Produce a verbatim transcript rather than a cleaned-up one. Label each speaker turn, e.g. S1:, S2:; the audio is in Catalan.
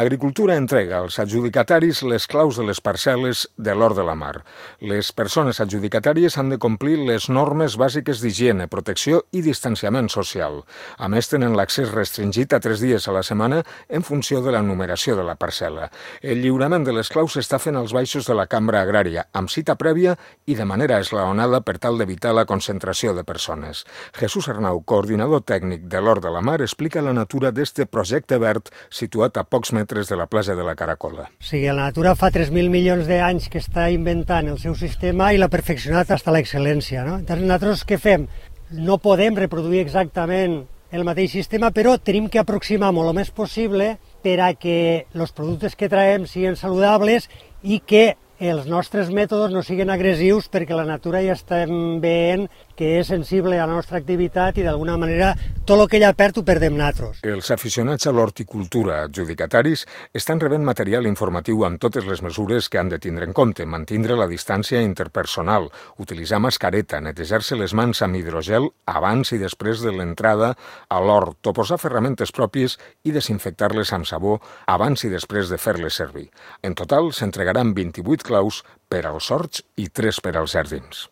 S1: Agricultura entrega als adjudicataris les claus de les parcel·les de l'Hort de la Mar. Les persones adjudicatàries han de complir les normes bàsiques d'higiene, protecció i distanciament social. A més, tenen l'accés restringit a tres dies a la setmana en funció de la numeració de la parcel·la. El lliurament de les claus s'està fent als baixos de la cambra agrària, amb cita prèvia i de manera esglaonada per tal d'evitar la concentració de persones. Jesús Arnau, coordinador tècnic de l'Hort de la Mar, explica la natura d'este projecte verd situat a pocs metres de la platja de la Caracola.
S2: O sigui, la natura fa tres mil milions d'anys que està inventant el seu sistema i l'ha perfeccionat fins a l'excel·lència, no? Llavors, nosaltres què fem? No podem reproduir exactament el mateix sistema, però tenim que aproximar-ho el més possible per a que els productes que traiem siguin saludables i que els nostres mètodes no siguin agressius, perquè la natura ja estem veient que és sensible a la nostra activitat i d'alguna manera tot el que ella perd ho perdem nosaltres.
S1: Els aficionats a l'horticultura adjudicataris estan rebent material informatiu amb totes les mesures que han de tindre en compte: mantindre la distància interpersonal, utilitzar mascareta, netejar-se les mans amb hidrogel abans i després de l'entrada a l'hort, o posar ferramentes pròpies i desinfectar-les amb sabó abans i després de fer-les servir. En total s'entregaran vint-i-vuit claus per als horts i tres per als jardins.